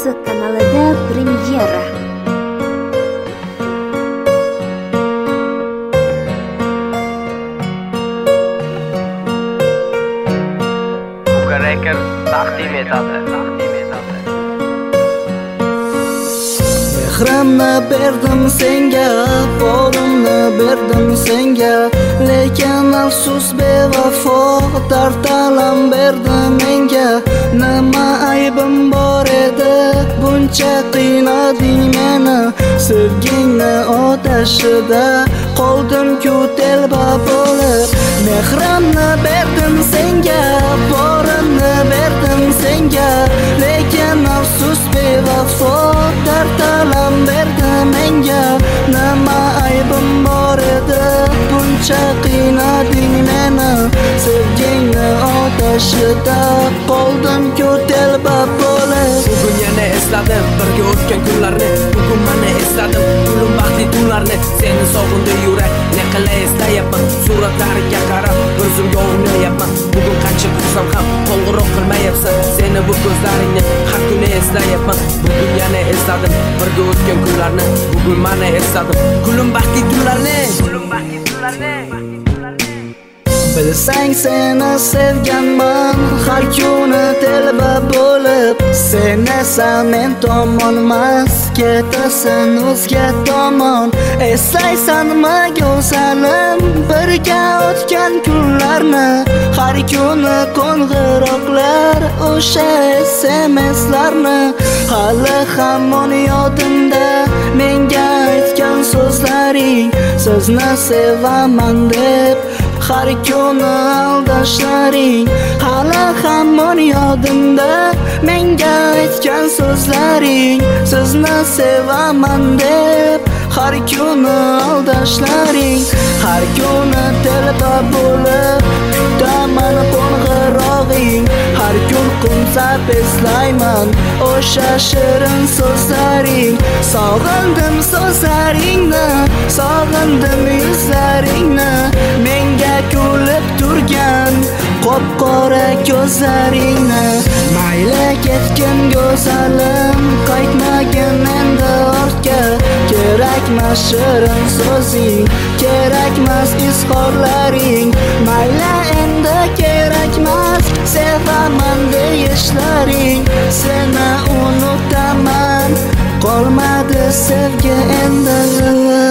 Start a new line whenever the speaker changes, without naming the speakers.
Music kanalida premyera.
Record taqdim etadi.
Mehrimni berdim senga, borimni berdim senga, lekin afsus bevafo dard alam berdi menga. Nima aybim bor edi, buncha qiynading meni, sevgingni otashida qoldim-ku telba bo'lib. Mehrimni berdim senga, borimni berdim senga, lekin afsus bevafo dard alam berdi menga. Nima aybim bor edi, buncha qiynading meni, sevgingni otashida qoldim-ku telba bo'lib.
Bugun yana esladim birga o'tgan kunlarni, bugun mana esladim to'lin baxtli tunlarni. Seni sog'indi yurak, ne qilay eslayapman, suratlarga qarab o'zimga o'ynayapman. Bugun qancha kursam ham qo'ng'iroq qilmayapsan, seni bu ko'zlaringni har kuni eslayapman. Bugun yana esladim birga o'tgan kunlarni, bugun mana esladim kulim baxtli tunlarni.
Bilsang seni sevganman, har kuni telba bo'lib. Sen esa men tomonmas, ketasan o'zga tomon. Eslaysanmi go'zalim, birga o'tgan kunlarni, har kuni qo'ng'iroqlar, o'sha SMS'larni. Hali hamon yodimda menga aytgan so'zlaring, sizni sevaman deb har kuni aldashlaring. Hali hamon yodimda menga aytgan so'zlaring, sizni sevaman deb har kuni aldashlaring. Har kuni telba bo'lib kutaman qo'ng'irog'ing, har kun qumsab eslayman o'sha shirin so'zlaring. Sog'indim so'zlaringni, sog'indim yuzlaringni, menga kulib turgan qop-qora ko'zlaringni. Mayli ketgin go'zalim, qaytmagin endi ortga. Kerakmas shirin so'zing, kerakmas izhorlaring. Mayli endi kerakmas sevaman deyishlaring. Seni unutaman, qolmadi sevgi endi.